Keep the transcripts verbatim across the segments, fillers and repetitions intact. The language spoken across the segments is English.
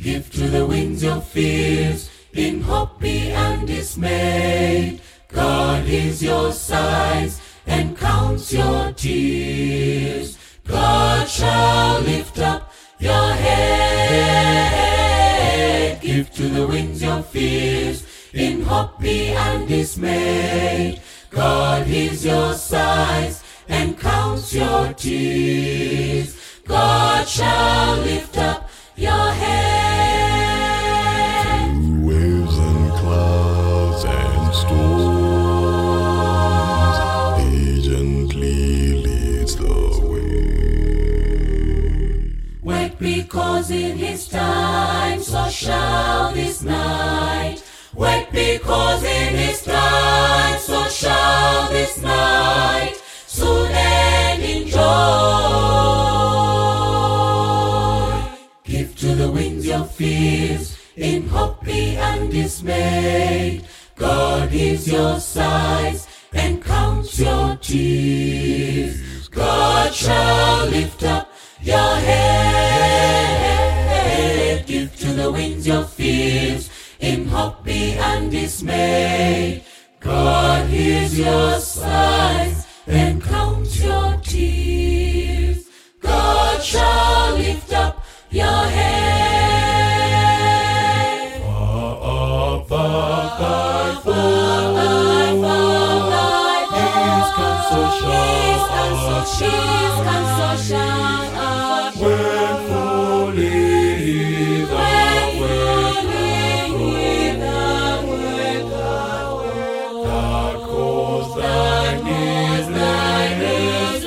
Give to the winds your fears, in hope be undismayed. God is your sighs and counts your tears. God shall lift up your head. Give to the winds your fears, in hope be undismayed. God is your sighs and counts your tears. God shall lift up your head. Through waves and clouds and storms, He gently leads the way. Wait, because in His time, so shall this night. Wait, because in His time, so shall this night soon end in joy. Give to the winds your fears, in hope be undismayed. God is your sighs and counts your tears. God shall lift up your head. Give to the winds your fears, in hope be undismayed. God hears your sighs and counts your tears. God shall lift up your head. Far up, far, far, Far, far, His counsel shall when fully the work that caused thine is thine is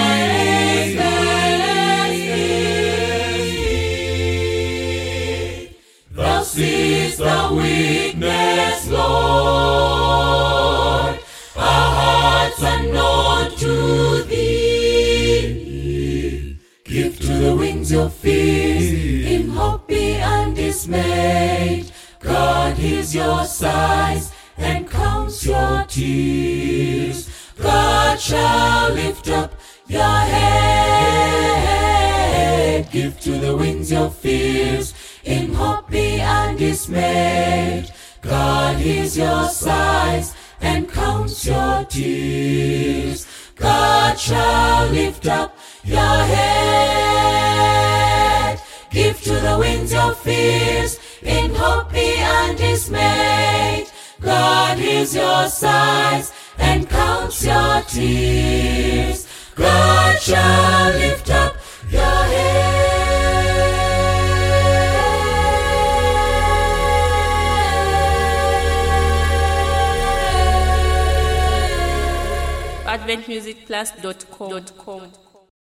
thine. Thou seest the weakness, Lord, our hearts unknown to Thee. Give to the winds your fears, in hope be undismayed. God hears your sighs and counts your tears. God shall lift up your head. Give to the winds your fears, in hope be undismayed. God hears your sighs and counts your tears. God shall lift up your head. Give to the winds your fears, in hope be undismayed. God hears your sighs and counts your tears. God shall lift up your head. advent music class dot com